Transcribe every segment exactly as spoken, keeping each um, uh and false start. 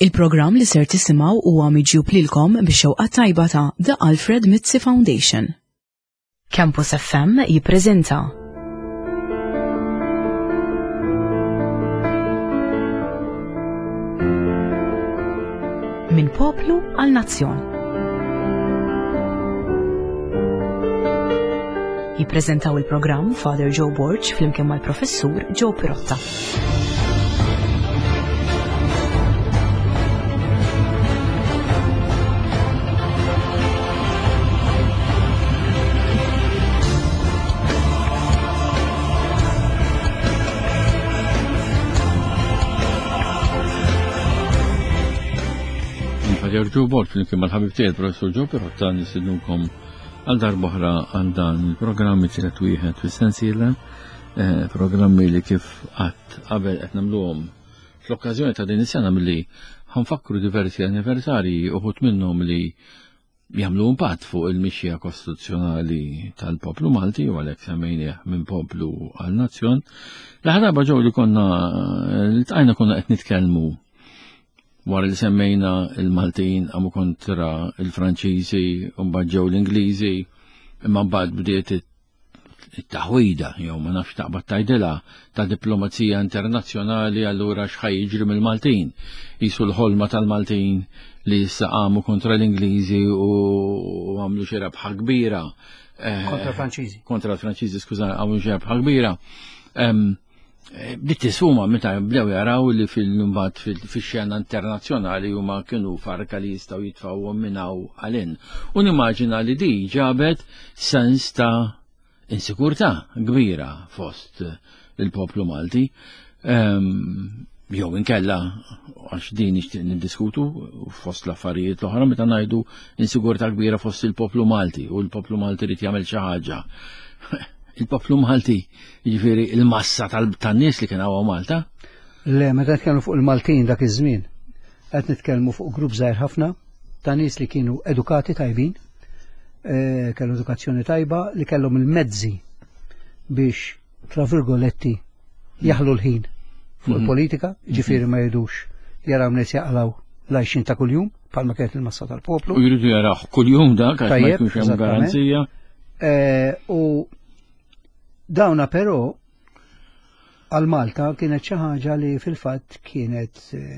Il-programm li ser tisimgħu huwa miġjub lilkom bix-xewqa tajba ta' The Alfred Mizzi Foundation. Campus F M jippreżenta Min poplu għal nazzjon. Jippreżentaw il-programm Father Joe Borch flimkien mal-professur Joe Pirotta. Joe Borch flimkien mal-ħabib tiegħi il-professur Joe Pirotta nisidnukom għal darba oħra għal dan il-programmi tielet wieħed fis-sensiela, programmi li kif qatt qabel qed nagħmluhom fl-okkażjoni ta' din is-sena milli ħanfakkru diversi anniversarji uħud minnhom li jagħmlu impatt fuq il-mixja kostituzzjonali tal-poplu Malti u għalhekk semmejnieh minn poplu għal nazzjon. L-ħaraba ġew li konna ltqajna konna qed nitkellmu wara li semmejna il-Maltin għamu kontra il-Franċiżi u mbagħad ġew l-Ingliżi, imma mbagħad bdiet it-taħwida jew ma nafx taqbad tgħidilha ta' diplomazija internazzjonali allura x'ħaj jiġri mill-Maltin. Qisu l-ħolma tal-Maltin li issa qamu kontra l-Ingliżi u għamlu xi rebħa kbira. Kontra l-Franċiżi. Kontra l-Franċiżi, skuża, għamlu xi rebħa kbira. Bit-tisuma meta bdew jaraw li fil-numbat fil-xena internazzjonali huma kienu farka li jistgħu jitfgħu minnaw għalin. U nimmaġina li di ġabet sens ta' insikurtà kbira fost il-poplu Malti. Jew inkella għax din nixtieq niddiskutu fost l-affarijiet l-oħra meta ngħidu insigurtà kbira fost il-poplu Malti u l-poplu Malti rid jagħmel xi ħaġa. Il-poplu Malti, jiġifieri il-massa tan-nies li kien hawn Malta? Le, meta nitkellmu fuq il-Maltin dak iż-żmien, qed nitkellmu fuq grupp żgħir ħafna ta' nies li kienu edukati tajbin, kellu edukazzjoni tajba li kellhom il-mezzi biex tra virgoletti jaħlu l-ħin fuq il-politika, jiġifieri ma jridux jaraw nies jaqlaw l-għajxin ta' kuljum bħalma kienet il-massa tal-poplu. U jridu jaraw kuljum dak għax ma jkunx hemm garanzija. U dawna però għal Malta kienet xi ħaġa li fil-fatt kienet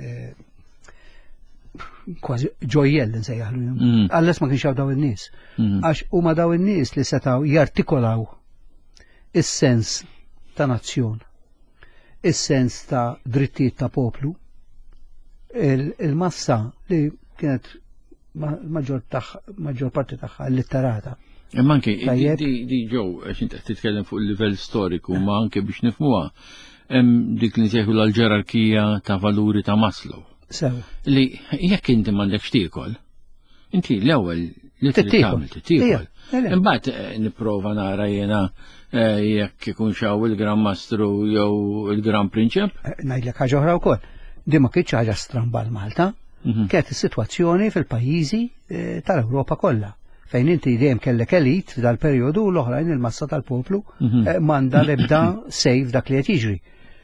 kważi ġojjell nsejjaħlu. Għalles ma kienx hawn daw in-nies. Għax huma daw in-nies li setgħu jartikolaw is-sens ta' nazzjon, is-sens ta' drittijiet ta' poplu, il-massa li kienet maġġor parti tagħha litterata. Imma anke di ġew għax inti qed titkellem fuq il-livell storiku ma anke biex nifhmuha hemm dik li nsejħu l-ġerarkija ta' valuri ta' Maslow. Sew. Li jekk inti m'għandekx tiekol, inti l-ewwel li trid tagħmel tiekol. Imbagħad nipprova nara jiena jekk ikun xaw il-Gran Mastru jew il-Gran Prinċep. Ngħidlek ħaġa oħra wkoll. Di ma kienx ħaġa stramba l-Malta, kienet is-sitwazzjoni fil-pajjiżi tal-Ewropa kollha. Fejn inti dejjem kellek elit f'dal-perjodu u l-oħrajn il-massa tal-poplu m'għandha l-ebda sejf dak li qed jiġri.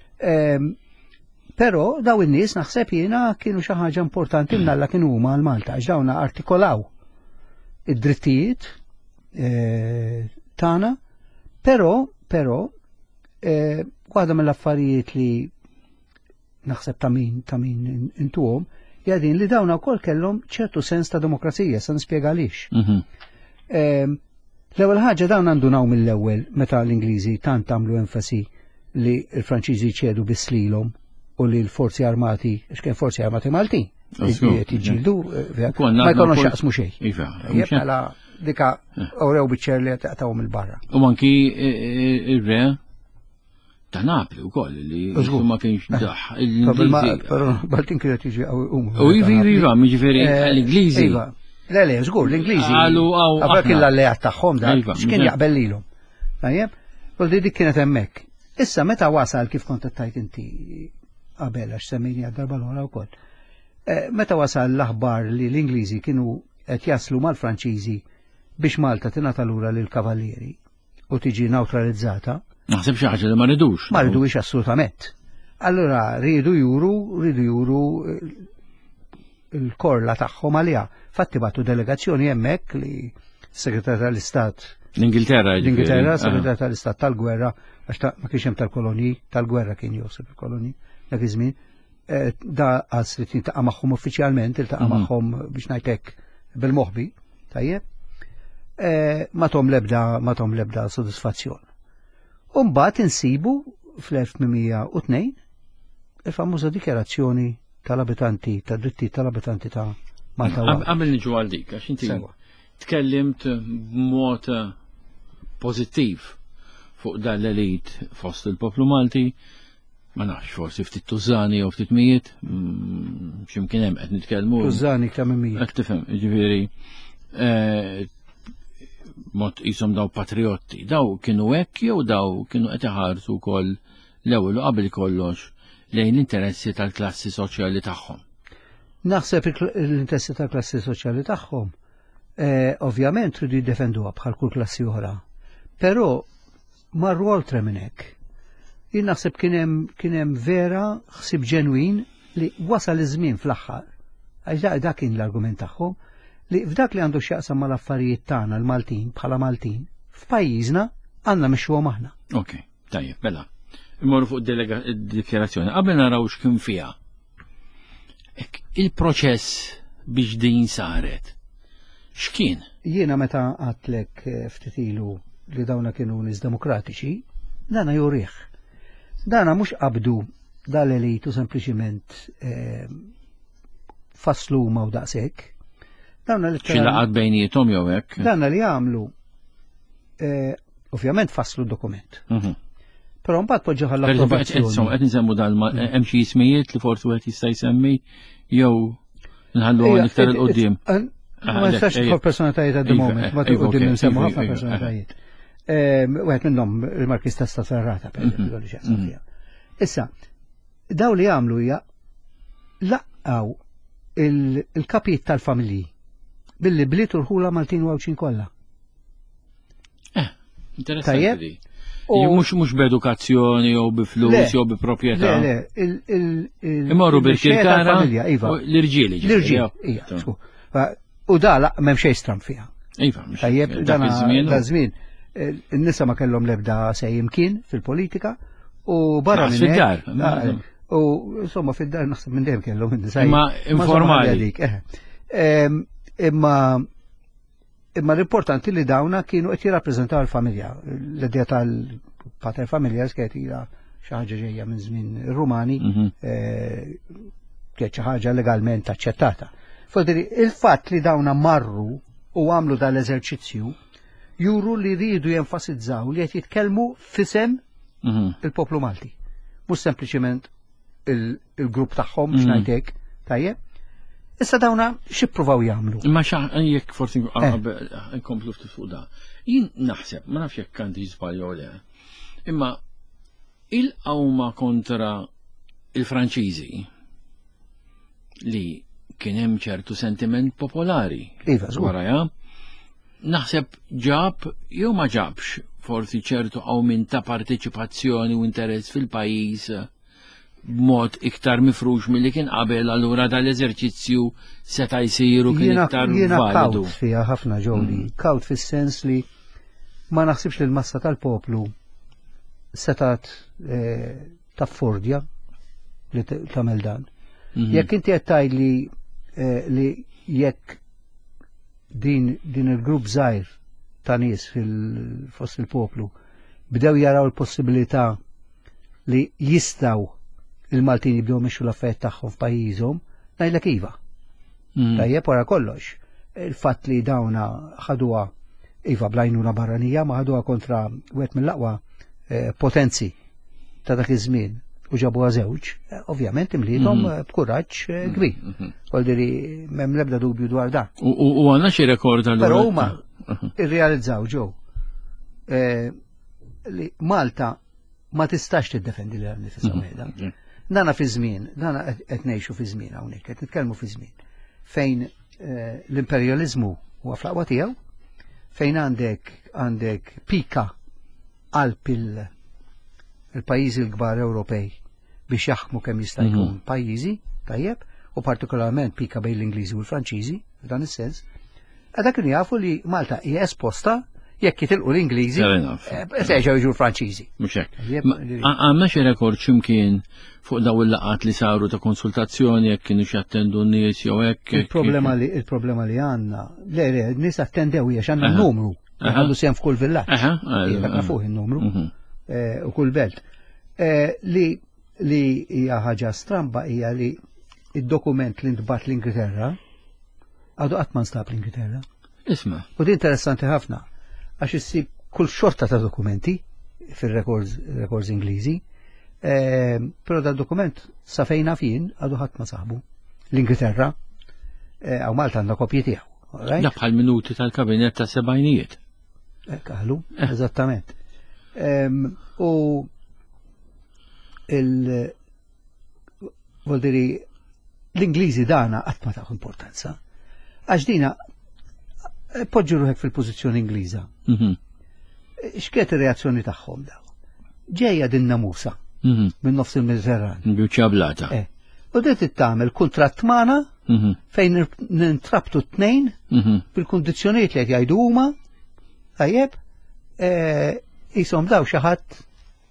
Però daw in-nies naħseb jiena kienu xi ħaġa importanti mnalla kienu huma għal Malta għax dawna artikolaw id-drittijiet tagħna, però però waħda mill-affarijiet li naħseb ta' min ta' min intuhom jadin li dawna wkoll kellhom ċertu sens ta' demokrazija, se nispjega għaliex. L-ewwel ħaġa dawn għandunaw mill-ewwel meta l-Ingliżi tant għamlu enfasi li l-Franċiżi ċedu biss lilhom u li l-forzi armati, x'kien forzi armati Malti, qed jiġġieldu ma jkollhomx jaqsmu xejn. Jibqa' dika ewrew biċ-ċer li taqtawhom il-barra. U anki ir-re ta' Napli wkoll li ma kienx daħ. Però Maltin kienet jiġi huma. U jiva, jiġifieri l-Ingliżi. Le le, żgur l-Ingliżi. Qalu aw qabel kien l-alleat tagħhom dak x'kien jaqbel lilhom. Tajjeb? U dik kienet hemmhekk. Issa meta wasal kif kont tajt inti qabel għax semmejni għad-darba l-oħra wkoll. Meta wasal l-aħbar li l-Ingliżi kienu qed jaslu mal-Franċiżi biex Malta tingħata lura lill-kavallieri u tiġi neutralizzata. Naħseb xi ħaġa li ma ridux. Ma ridux assolutament. Allora rridu juru, rridu juru il-korla tagħhom għaliha. Fatti batu delegazzjoni hemmhekk li segretar tal-Istat l-Ingilterra l-Ingilterra, segretar tal-Istat tal-Gwerra, għax ma kienx hemm tal-kolonji, tal-Gwerra kien Josef il-kolonji dak iż-żmien. Da għas li tintaqa' magħhom uffiċjalment, iltaqa' magħhom biex ngħidlek bil-moħbi, tajjeb. Ma tom lebda, ma tom lebda sodisfazzjon. U mbagħad insibu fl-elf tminmija u tnejn il-famuża dikjarazzjoni tal-abitanti, tad-dritti tal-abitanti ta' Malta. Qabel niġu għal dik, għax inti tkellimt b'mod pożittiv fuq dal-elit fost il-poplu Malti, ma nafx forsi ftit tużani u ftit mijiet, x'imkien hemm qed nitkellmu. Tużani kemm mijiet. Qed tifhem, jiġifieri mod jisom daw patriotti, daw kienu hekk jew daw kienu qed iħarsu wkoll l-ewwel u qabel kollox lejn l-interessi tal-klassi soċjali tagħhom. Naħseb l-interessi tal-klassi soċjali tagħhom ovvjament tridu jiddefenduha bħal kull klassi oħra. Però marru oltre minn hekk. Jien naħseb kien hemm vera ħsieb ġenwin li wasal iż-żmien fl-aħħar. Għax dak kien l-argument tagħhom li f'dak li għandu x'jaqsam mal-affarijiet tagħna l-Maltin bħala Maltin, f'pajjiżna għandna mixwhom aħna. Ok, tajjeb, bella. Immorru fuq id-dikjarazzjoni. Qabel naraw x'kien fiha. Il-proċess biex din saret. X'kien? Jiena meta għatlek ftit ilu li dawna kienu nies demokratiċi, dana jurih. Dana mhux qabdu dal-elitu sempliċiment faslu ma u daqshekk. Xilaqat bejnietom jew hekk. Danna li għamlu ovvjament faslu d-dokument. Però mbagħad poġġew l-approvazzjoni. Qed nisemmu dal hemm xi ismijiet li forsi wieħed jista' jsemmi jew nħallu iktar il-qudiem. Ma nistax tħol personalitajiet għad moment, ma t-qudiem nsemmu ħafna personalitajiet. Wieħed minnhom il-Markis ta' Stazzarrata per Issa, daw li għamlu hija laqqaw il-kapijiet tal-familji billi blitu l-ħula Maltin u għawċin kolla. Eh, interessanti. Mux mux b'edukazzjoni u b'flus u b'propieta. Le, le. Imorru bil-kirkara l-irġieli. L-irġieli, u da la memxej stram fija. Iva, tajjeb, da żmien n-nisa ma kellhom lebda sejjem kien fil-politika u barra minn fid-dar. U insomma fid-dar naħseb minn dejjem kellhom in-nisa. Imma informali. Imma imma l-importanti li dawna kienu qed jirrappreżentaw il-familja. L-idea tal-pater familjars kienet ila xi ħaġa ġejja minn żmien ir-Rumani, kienet xi ħaġa legalment aċċettata. Fodri, il-fatt li dawna marru u għamlu dal-eżerċizzju juru li rridu jenfasizzaw li qed jitkellmu fisem il-poplu Malti. Mhux sempliċement il-grupp tagħhom biex ngħidlek, tajjeb. Issa dawna xippruvaw jagħmlu. Imma jekk forsi nkomplu ftit fuq da. Jien naħseb, ma nafx jekk kanti żbalju le. Imma il-qawma kontra il-Franċiżi li kien hemm ċertu sentiment popolari. Iva, wara ja. Naħseb ġab jew ma ġabx forsi ċertu qawmin ta' parteċipazzjoni u interess fil-pajjiż b'mod iktar mifrux milli kien qabel allura dal-eżerċizzju seta' jsiru kien iktar validu. Jiena kawt fiha ħafna ġewli, kawt fis-sens li ma naħsibx li l-massa tal-poplu setat taffordja li tagħmel dan. Jekk inti qed tgħidli li jekk din din il-grupp żgħir ta' nies fil-fost il-poplu bdew jaraw il-possibilità li jistgħu il-Maltin jibdew mexxu l-affarijiet tagħhom f'pajjiżhom, ngħidlek iva. Tajjeb wara kollox, il-fatt li dawna ħaduha iva blajnuna barranija ma ħaduha kontra wieħed mill-aqwa potenzi ta' dak iż-żmien u ġabuha żewġ, ovvjament imlietom b'kuraġġ kbir. Koldiri m'hemm l-ebda dubju dwar dan. U għandna xi rekord allura. Però huma irrealizzaw ġew li Malta ma tistax tiddefendi lil nifisha mejda. Dana fi żmien, dana qed ngħixu fi żmien hawnhekk, qed nitkellmu fi żmien fejn l-imperjaliżmu huwa fl-aqwa tiegħu, fejn għandek għandek pika qalb il-pajjiżi l-kbar Ewropej biex jaħdmu kemm jista' jkun pajjiżi, tajjeb, u partikolarment pika bejn l-Ingliżi u l-Franċiżi, f'dan is-sens, għadha kienu jafu li Malta hija esposta jekk jitilqu l-Ingliżi, seġgħu jiġu l-Franċiżi. Mhux hekk. Għandna xi rekord x'imkien fuq daw il-laqat li saru ta' konsultazzjoni jekk kienu x'attendu n-nies jew hekk. Il-problema li il-problema li għandna, le le, n-nies attendew hija x'għandna n-numru. Għandu sehem f'kull villaġġ. Dak fuq in-numru u kull belt. Li li hija ħaġa stramba hija li id-dokument li ntbat l-Ingilterra għadu qatt ma nstab l-Ingilterra. Isma'. U di interessanti ħafna għax issib kull xorta ta' dokumenti fil-records Ingliżi, però da' dokument sa fejna fin għadu ħadd ma saħbu. L-Ingilterra għaw Malta għandha kopji tiegħu. Da bħal minuti tal-kabinet ta' sebajnijiet. Kaħlu, eżattament. U il- voldiri l-Ingliżi dana qatt ma taħu importanza. Għax dina poġġu ruħek fil-pożizzjoni Ingliża. X'kiet ir-reazzjoni tagħhom daw? Ġejja din namusa minn nofs il-Mediterran. Bjuċablata. U dit tagħmel kuntratt magħna fejn nintrabtu t-tnejn bil-kundizzjonijiet li qed jgħidu huma, tajjeb, ishom daw xi ħadd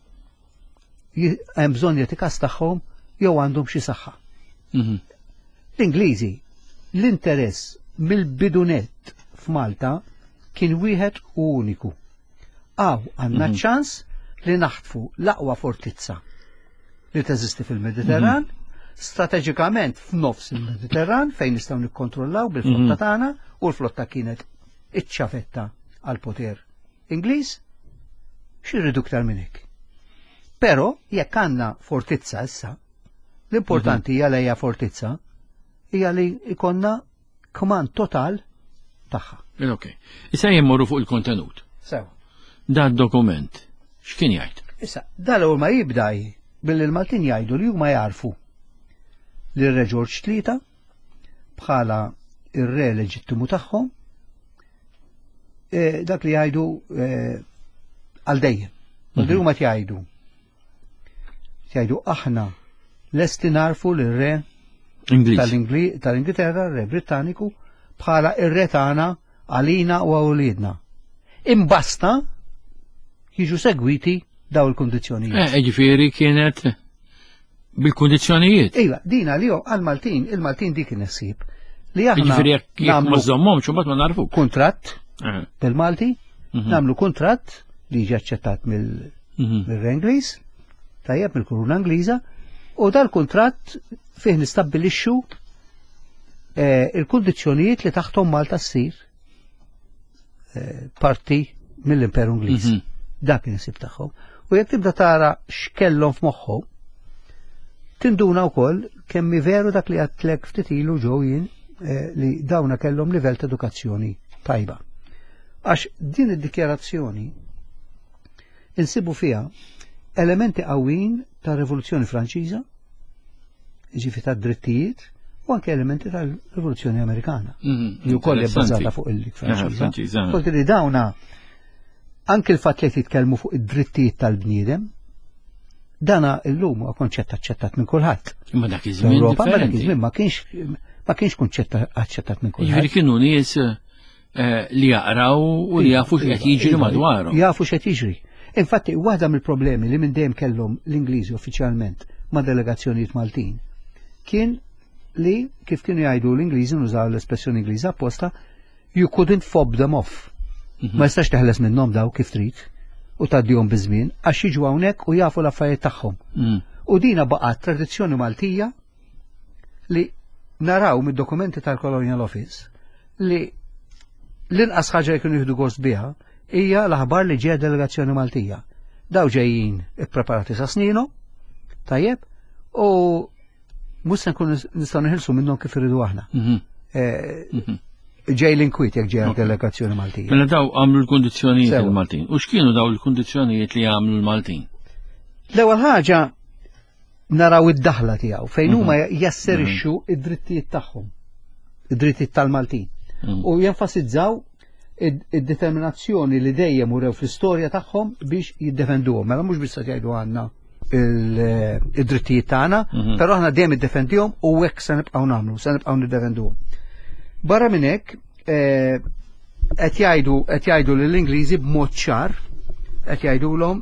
hemm bżonn jetikas tagħhom jew għandhom xi saħħa. L-Ingliżi l-interess mill-bidunet f'Malta kien wieħed u uniku. Għaw għandna ċans li naħtfu l-aqwa fortizza li teżisti fil-Mediterran, strateġikament f'nofs il-Mediterran fejn nistgħu nikkontrollaw bil-flotta tagħna u l-flotta kienet iċċafetta għal poter Ingliż, xirridu iktar minn hekk. Però jekk għandna fortizza issa, l-importanti hija li hija fortizza hija li ikonna kman total tagħha. Ok. Issa jemmorru fuq il-kontenut. Sew. Da dokument, x'kien jgħid? Issa, dal ma jibda billi l-Maltin jgħidu li huma jarfu li r-Re George tlieta bħala ir-re leġittimu tagħhom dak li jgħidu għal dejjem. Li huma jgħidu. Jgħidu aħna lesti narfu li r-re tal-Ingilterra, r-re Britanniku, bħala ir-re tagħna għalina u għawlidna. Imbasta jiġu segwiti daw il-kondizjonijiet. Eh, ġifieri kienet bil-kondizjonijiet. Iva, dina li għal-Maltin, il-Maltin dik inessib li aħna ġifieri jekk ma żommhomx imbagħad ma narfu. Kuntratt bil-Malti, nagħmlu kuntratt li jiġi aċċettat mill-Re Ingliż, tajjeb mill-Kuruna Ingliża, u dal-kuntratt fih nistabbilixxu il-kundizzjonijiet li taħtom Malta ssir parti mill-Imperu Ingliż. Dak kien isib tagħhom. U jekk tibda tara x'kellhom f'moħħhom, tinduna wkoll kemm veru dak li għadtlek ftit ilu ġew jien li dawna kellhom livell ta' edukazzjoni tajba. Għax din id-dikjarazzjoni insibu fiha elementi qawwin ta' Rivoluzzjoni Franċiża, ġifi ta' drittijiet, u anke elementi tal-Rivoluzzjoni Amerikana. Li wkoll hija bbażata fuq il-Franċiża. Kolti li dawna anke l-fatt li titkellmu fuq id-drittijiet tal-bniedem, dana illum huwa konċett aċċettat minn kulħadd. Imma dak iż-żmien differenti. Ma kienx ma kienx kunċett aċċettat minn kulħadd. Jiġifieri kienu nies li jaqraw u li jafu x'qed jiġri madwarhom. Jafu x'qed jiġri. Infatti, waħda mill-problemi li minn dejjem kellhom l-Ingliżi uffiċjalment ma' delegazzjonijiet Maltin kien li kif kienu jgħidu l-Ingliżi nużaw l-espressjoni Ingliża apposta, you couldn't fob them off. Ma jistax teħles minnhom daw kif trid u tgħaddihom biż-żmien għax jiġu hawnhekk u jafu l-affarijiet tagħhom. U dina baqgħet tradizzjoni Maltija li naraw mid-dokumenti tal-Colonial Office li l-inqas ħaġa li kienu jieħdu gost biha hija l-aħbar li ġej delegazzjoni Maltija. Daw ġejjin ippreparati sa snino, tajjeb, u mhux se nkunu nistgħu neħilsu minnhom kif iridu aħna. Ġej l-inkwiet jekk ġej delegazzjoni Maltija. Mela daw għamlu l-kundizzjonijiet il-Maltin. U x'kienu daw l-kundizzjonijiet li għamlu l-Maltin? L-ewwel ħaġa naraw id-daħla tiegħu fejn huma jasserixxu id-drittijiet tagħhom, id-drittijiet tal-Maltin. U jenfasizzaw id-determinazzjoni li dejjem urew fl-istorja tagħhom biex jiddefenduhom. Mela mhux biss qed jgħidu għandna il-drittijiet tagħna, però aħna dejjem iddefendihom u hekk se nibqgħu nagħmlu, se nibqgħu niddefenduhom. Barra minn hekk qed jgħidu qed jgħidu lill-Ingliżi b'mod ċar, qed jgħidulhom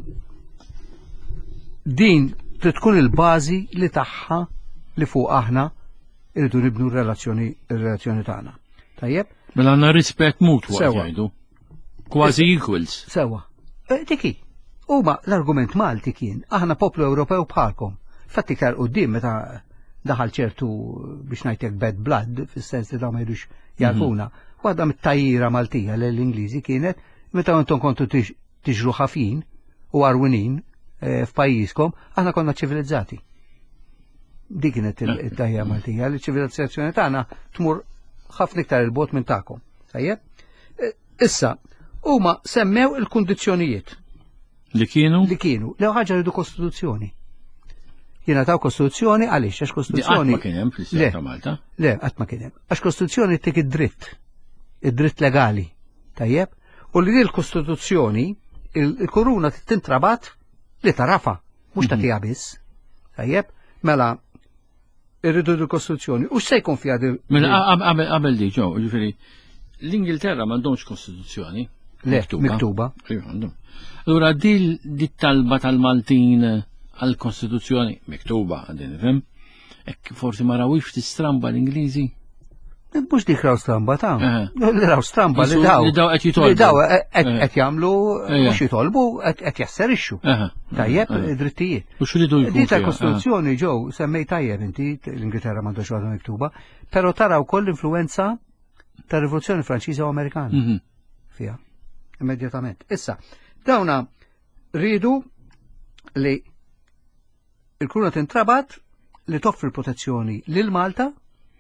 din trid tkun il-bażi li tagħha li fuq aħna irridu nibnu r-relazzjoni r-relazzjoni tagħna. Tajjeb? Mela għandna rispett mutwa jgħidu. Kważi equals. Sewa. Tiki. Huma l-argument Malti kien, aħna poplu Ewropew bħalkom. Fatti iktar quddiem meta daħal ċertu biex ngħidlek bad blood, fis-sens li dawn ma jridux jarfuna. Waħda mit-tajjira Maltija l-Ingliżi kienet meta intom kontu tiġru ħafin u arwinin f'pajjiżkom, aħna konna ċivilizzati. Dik kienet it-tajjira Maltija, li ċivilizzazzjoni tagħna tmur ħafna iktar il-bot minn tagħkom. Tajjeb? Issa, huma semmew il-kundizzjonijiet. Li kienu? Li kienu. Lew ħaġa rridu kostituzzjoni. Jiena taw kostituzzjoni għaliex għax kostituzzjoni. Qatt ma kien hemm fl-Istat ta' Malta. Le, qatt ma kien hemm. Għax kostituzzjoni tik id-dritt. Id-dritt legali. Tajjeb? U li l-kostituzzjoni il-kuruna tintrabat li tarafa, mhux tagħtiha biss. Tajjeb? Mela irridu l-kostituzzjoni. U se jkun fiha Mela qabel di ġew, ġifieri l-Ingilterra m'għandhomx kostituzzjoni. Le, miktuba. Allura di talba tal-Maltin għal-Kostituzzjoni miktuba għandin ifhem, hekk forsi ma rawix tistramba l-Ingliżi. Mhux dik raw stramba ta' li raw stramba li daw. Li daw qed jitolbu. Li daw qed jagħmlu mhux jitolbu qed jasserixxu. Tajjeb id-drittijiet. U x'ridu jkun. Di tal-Kostituzzjoni ġew semmej tajjeb inti l-Ingilterra m'għandux waħda miktuba, però taraw koll influenza tar-Rivoluzzjoni Franċiża u Amerikana fiha immedjatament. Issa, dawna rridu li il-kuruna tintrabat li toffri protezzjoni lil Malta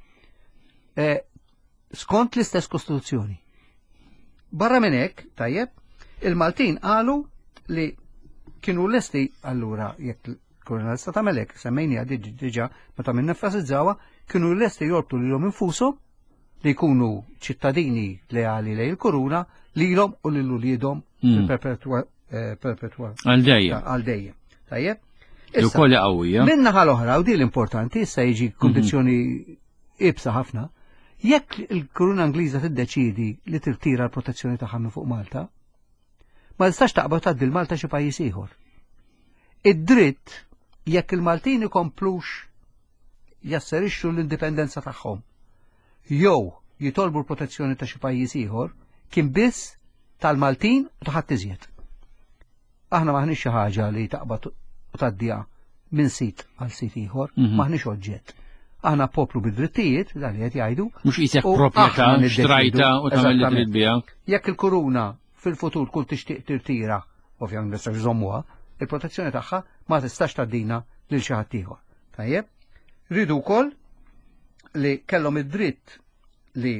skont l-istess kostituzzjoni. Barra minn hekk, tajjeb, il-Maltin qalu li kienu lesti allura jekk il-kuruna l-istat tagħmel hekk, semmejni għaddi diġà meta minn nefasizzawa, kienu lesti jorbtu lilhom infushom li jkunu ċittadini leali lejn il-kuruna lilhom u lil uliedhom perpetwa Għal-dejjem. Għal-dejjem. Tajjeb? Ukoll qawwija. Minna ħal-oħra, u di l-importanti, issa jiġi kondizzjoni ibsa ħafna, jekk il-Kuruna Ingliża tiddeċidi li tirtira l-protezzjoni tagħha minn fuq Malta, ma tistax taqbad tgħaddi l-Malta xi pajjiż ieħor. Id-dritt jekk il-Maltin ikomplux jasserixxu l-indipendenza tagħhom jew jitolbu l-protezzjoni ta' xi pajjiż ieħor kien biss tal-Maltin u ta' ħadd iżjed. Aħna maħniex xi ħaġa li taqbad u tgħaddiha minn sit għal sit ieħor, maħniex oġġett. Aħna poplu bid-drittijiet, dan li qed jgħidu. Mhux qisek proprjetà xtrajta u tagħmel li trid biha. Jekk il-kuruna fil-futur kull tixtieq tirtira, ovvjament ma tistax iżommuha, il-protezzjoni tagħha ma tistax tgħaddina lil xi ħadd ieħor. Tajjeb? Rridu wkoll li kellhom id-dritt li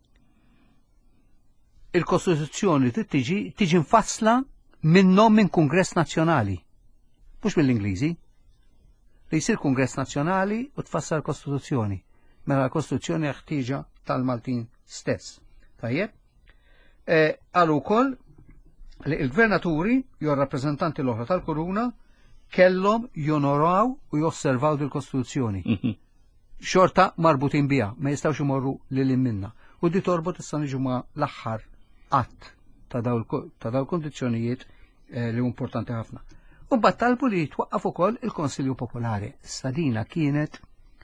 il-Kostituzzjoni tiġi tiġi nfassla minnhom minn Kungress Nazzjonali, mhux mill-Ingliżi, li jsir Kungress Nazzjonali u tfassal Kostituzzjoni, mela l-Kostituzzjoni ħtieġa tal-Maltin stess. Tajjeb? Qalu wkoll li l-Gvernaturi jew rappreżentanti l-oħra tal-Kuruna kellhom jonoraw u josservaw dil-Kostituzzjoni. Xorta marbutin biha, ma jistgħux imorru lil minna. U di torbot issa niġu ma l-aħħar qatt ta' daw kondizzjonijiet li importanti ħafna. U mbagħad talbu li jitwaqqaf ukoll il-Konsilju Popolari. Sadina kienet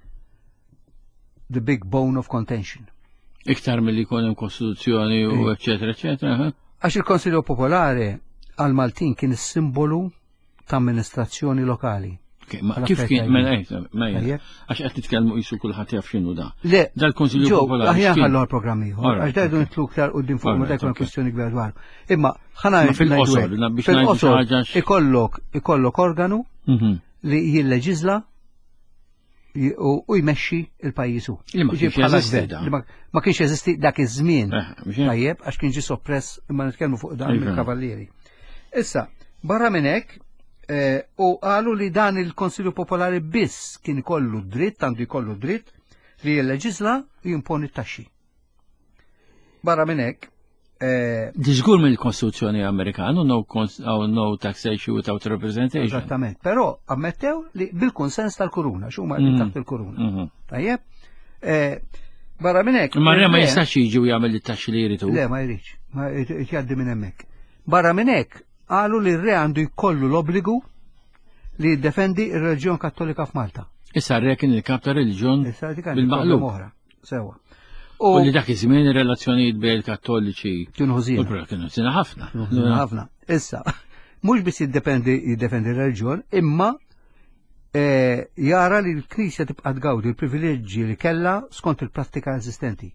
the big bone of contention. Iktar milli jkun hemm Kostituzzjoni u eċetera eċetera. Għax il-Konsilju Popolari għal Maltin kien is-simbolu ta' amministrazzjoni lokali. Kif kien mela għax qed nitkellmu qisu kulħadd jaf x'inhu da. Le, dal-Konsilju Popolari. Aħjar ħallu l-programm ieħor, għax dajdu nitlu iktar quddiem fuq ma jkun kwestjoni kbir dwar. Imma ħana fil-qosor biex ngħidu ħaġa ikollok ikollok organu li jilleġiżla u jmexxi il-pajjiż hu. Ma kienx jeżisti dak iż-żmien. Tajjeb għax kien ġie soppress imma nitkellmu fuq dan mill-kavallieri. Issa, barra minn hekk u qalu li dan il-Konsilju Popolari biss kien ikollu dritt, għandu jkollu dritt li jilleġisla u jimponi t-taxxi. Barra minn hekk, Di żgur mill-Kostituzzjoni Amerikana no no taxation without representation. Eżattament, però ammettew li bil-konsens tal-kuruna, x'huma li taħt il-kuruna. Tajjeb? Barra minn hekk. Marja ma jistax jiġi u jagħmel it-taxxi li jridu. Le, ma jridx, ma jgħaddi minn hemmhekk. Barra minn hekk qalu li r-re għandu jkollu l-obbligu li jiddefendi r-reliġjon Kattolika f'Malta. Issa r-re kien il-kap ta' reliġjon bil-maqlub. Sewa. U li dak iż-żmien ir-relazzjonijiet bejn il-Kattoliċi kienu ħożina. Kienu ħożina ħafna. Ħafna. Issa, mhux biss jiddefendi jiddefendi r-reliġjon, imma jara li l-Knisja tibqa' tgawdi l-privileġġi li kellha skont il-prattika eżistenti.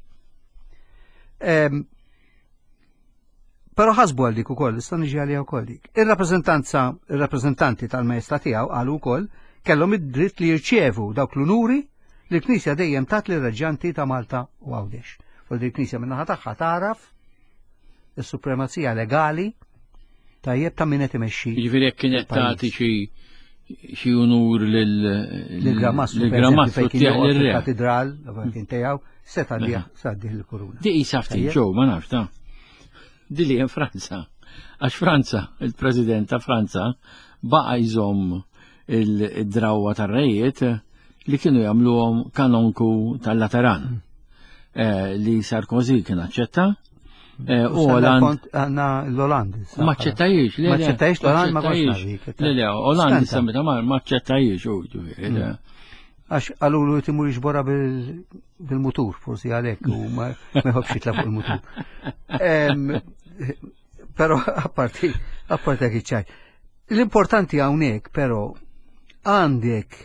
Però ħasbu għal dik ukoll, issa niġi għalija wkoll dik. Ir-rappreżentanza ir-rappreżentanti tal-Majestà tiegħu qalu wkoll kellhom id-dritt li jirċievu dawk l-unuri li l-Knisja dejjem tat li reġjanti ta' Malta u Għawdex. Fordi l-Knisja minnaħa tagħha taraf is-supremazija legali tajjeb ta' min qed imexxi. Jiġifieri jekk kienet tagħti xi xi unur lill-Gramastru tieħ il-katedral kien tiegħu seta' li saddi l-kuruna. Di qisha ftit ġew ma nafx ta' di li hemm Franza. Għax Franza, il-President ta' Franza baqa' jżomm il-drawwa tar-rejiet li kienu jagħmluhom kanonku tal-Lateran. Li Sarkozy kien aċċetta u Oland għandna l-Olandis. Ma aċċettajiex, ma aċċettajiex l-Oland ma aċċettajiex. Le le, Oland semmita ma aċċettajiex u għax għalulu timur jiġbora bil-mutur, forsi għalek, u ma jħobx jitla fuq il-mutur. Pero apparti, apparti għak iċċaj. L-importanti għawnek, pero għandek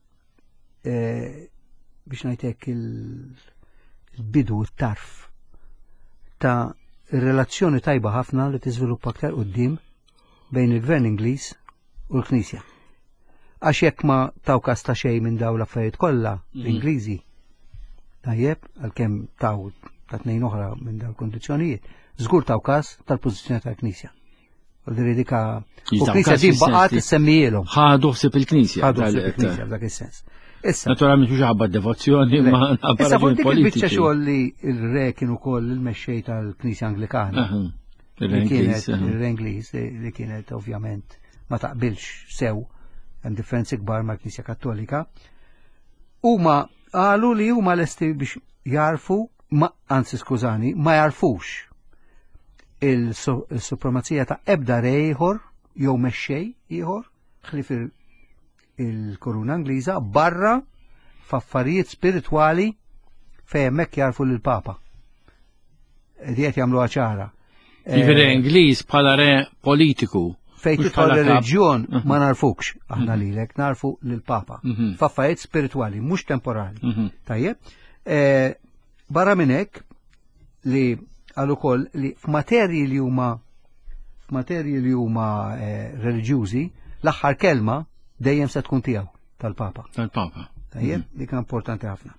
biex najtek il-bidu, il-tarf ta' relazzjoni tajba ħafna li tiżviluppa aktar qudiem bejn il-Gvern Ingliż u l-Knisja. Għax jekk ma taw kas ta' xejn minn daw l-affarijiet kollha l-Ingliżi tajjeb għalkemm taw ta' tnejn oħra minn daw l-kondizzjonijiet, żgur taw kas tal-pożizzjoni tal-Knisja. Għaldiri dika u Knisja din baqgħet issemmijilhom. Ħadu ħsieb il-Knisja. Ħadu ħsieb il-Knisja f'dak is-sens. Issa. Naturalment mhux ħabba devozzjoni ma issa fuq dik il-biċċa xogħol li l-re kien ukoll il-mexxej tal-Knisja Anglikana. Ir-re Ingliż li kienet ovvjament ma taqbilx sew hemm differenzi kbar mal-Knisja Kattolika. Huma qalu li huma lesti biex jarfu, ma anzi skużani, ma jarfux il-supremazija ta' ebda re ieħor jew mexxej ieħor ħlif il-Koruna Ingliża barra f'affarijiet spiritwali fejn hemmhekk jarfu lill-Papa. Diet jagħmluha ċara. Jiġifieri Ingliż bħala re politiku. Fejn tidħol ir-reġjun ma narfukx aħna lilek narfu lill-Papa. F'affarijiet spiritwali mhux temporali. Tajjeb. Barra minn hekk li għal ukoll li f'materji li huma f'materji li huma reliġjużi l-aħħar kelma dejjem se tkun tiegħu tal-Papa. Tal-Papa. Tajjeb, dik importanti ħafna.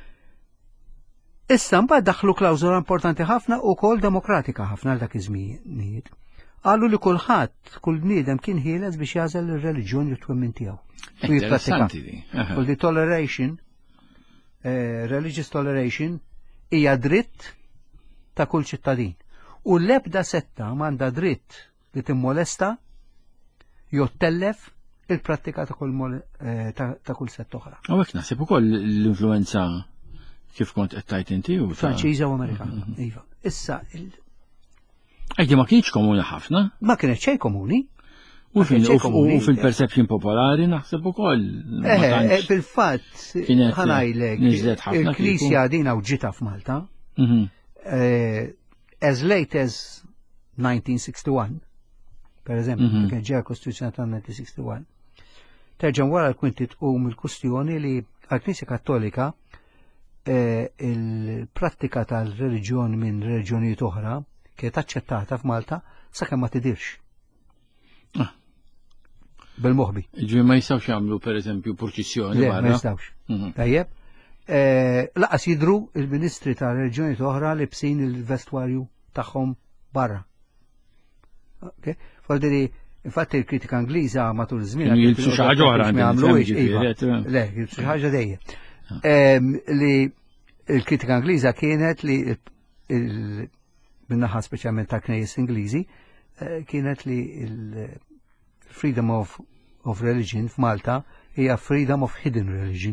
Issa mbagħad daħlu klawżola importanti ħafna u kol demokratika ħafna għal dak iż-żmienijiet. Qalu li kulħadd, kull bniedem kien ħieles biex jażel ir-reliġjon li twemmin tiegħu. U jipprattika. Kull di toleration, religious toleration hija dritt ta' kull ċittadin. U l-ebda setta m'għandha dritt li timmolesta jew tellef il-prattika ta' kull ta' kull sett oħra. U hekk naħseb ukoll l-influenza kif kont qed tajt inti u Franċiża u Amerikana. Iva. Issa Ejdi ma kienx komuni ħafna? Ma kienet xejn komuni. U fil-perception popolari naħseb ukoll. Eh, bil-fatt ħanajlek il-Knisja din ġita f'Malta. As late as nineteen sixty-one, per eżempju, kien ġeja Kostituzzjoni ta' nineteen sixty-one. Terġan wara l-kwinti tqum il-kustjoni li għal-Knisja Kattolika il-prattika tal-reliġjon minn reliġjonijiet oħra kienet aċċettata f'Malta sakemm ma tidirx. Bil-moħbi. Ġi ma jistgħux jagħmlu pereżempju purċissjoni barra. Ma jistgħux. Tajjeb. Laqas jidru il-ministri ta' reliġjonijiet oħra li bsin il-vestwarju tagħhom barra. Fordiri infatti il-kritika Angliża matul iż-żmien jilbsu xi ħaġa oħra le, jilbsu xi ħaġa dejjem. Li il-kritika Angliża kienet li minnaħa speċjalment ta' knejjes Ingliżi kienet li il-freedom of, of religion f'Malta hija freedom of hidden religion.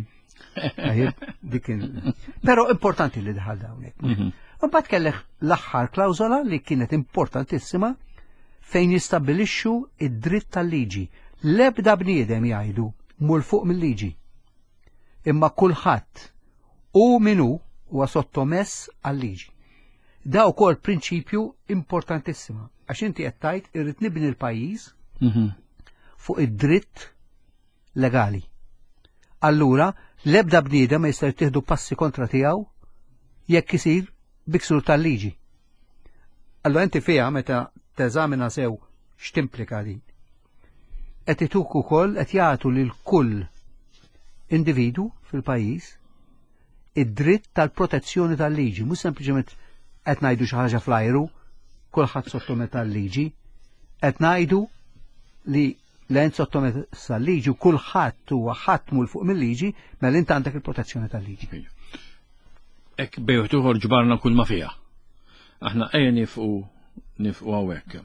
Pero importanti li daħal dawnek. Mbagħad kellek l-aħħar klawżola li kienet importantissima fejn jistabbilixxu id-dritt tal-liġi. L-ebda bniedem jgħidu mur fuq mill-liġi. Imma kulħadd u minu huwa sottomess għal-liġi. Da wkoll prinċipju importantissima għax inti qed tgħid irrid nibni l-pajjiż fuq id-dritt legali. Allura l-ebda bniedem ma jista' jittieħdu passi kontra tiegħu jekk isir biksur tal-liġi. Allora inti fiha meta teżamina sew x'timplika din. Qed ituk ukoll qed jagħtu lil kull individu fil-pajjiż id-dritt tal-protezzjoni tal-liġi, mhux sempliċement qed ngħidu xi ħaġa fl-ajru, kulħadd sottomet tal-liġi, qed ngħidu li l-għen sottomess tal-liġi u kulħadd huwa ħatmu l fuq mill-liġi mela inti għandek il-protezzjoni tal-liġi. Ek bejtu ġbarna kull ma fija. Aħna ejja nifqu nifqu hawnhekk.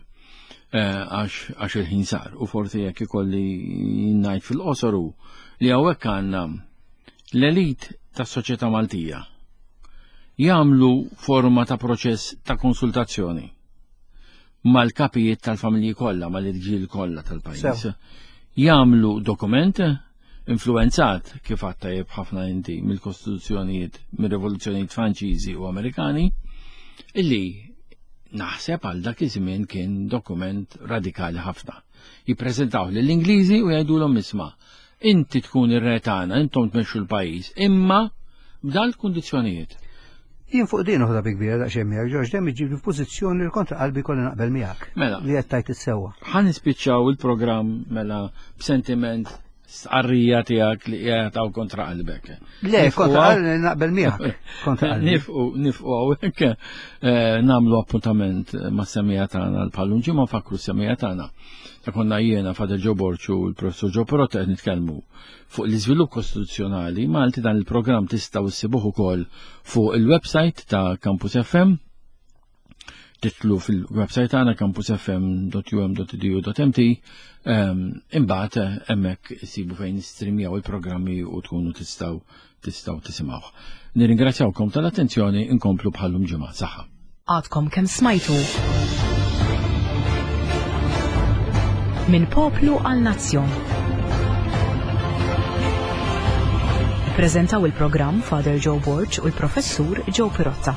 Għax il-ħin sar u forsi jekk ikolli ngħid fil-qosoru li hawnhekk għandna l-elit tas-soċjetà Maltija jagħmlu forma ta' proċess ta' konsultazzjoni mal-kapijiet tal-familji kollha, mal-irġiel kollha tal-pajjiż. Jagħmlu dokument influenzat kif għattajib ħafna inti mill-kostituzzjonijiet, mill-rivoluzzjonijiet Franċiżi u Amerikani, illi naħseb għal dak iż-żmien kien dokument radikali ħafna. Jippreżentaw lill-Ingliżi u jgħidulhom isma' inti tkun ir-re tagħna, intom tmexxu l-pajjiż, imma b'dan il-kundizzjonijiet. Jien fuq din uħda bi kbira daqsxejn miegħek, Ġorġ, dejjem iġibni f'pożizzjoni li kontra qalbi kolli naqbel miegħek. Mela. Li qed tajt issewwa. Ħa nispiċċaw il-programm mela b'sentiment stqarrija tiegħek li qiegħed kontra qalbek. Le, kontra qalbi naqbel miegħek. Kontra qalbi. Nifqu nifqu hawnhekk nagħmlu appuntament mas-semmija tagħna l-Pallun ġimgħa nfakru s-semmija tagħna. Ta' konna jiena Fader Joe Borċu u l-Professor Joe Perotta qed nitkellmu fuq l-iżvilupp kostituzzjonali Malti. Dan il-programm tistgħu issibuh ukoll fuq il-website ta' Campus F M. Titlu fil-website tagħna campus f m dot u m dot e d u dot m t. Imbagħad hemmhekk isibu fejn nistrimjaw il-programmi u tkunu tistgħu tistgħu tisimgħuh. Nirringrazzjawkom tal-attenzjoni, inkomplu bħallum ġimgħa saħħa. Għadkom kemm smajtu Min poplu għal nazzjon. Prezentaw il-programm Father Joe Borċ u l-Professur Joe Perotta.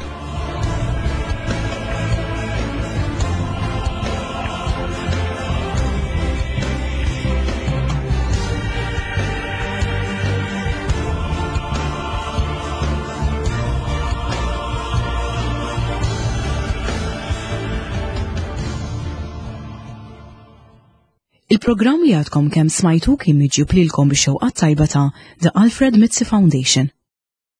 Il-programm li għadkom kemm smajtu kien miġjub lilkom bix-xewqat tajba ta' The Alfred Mitzi Foundation.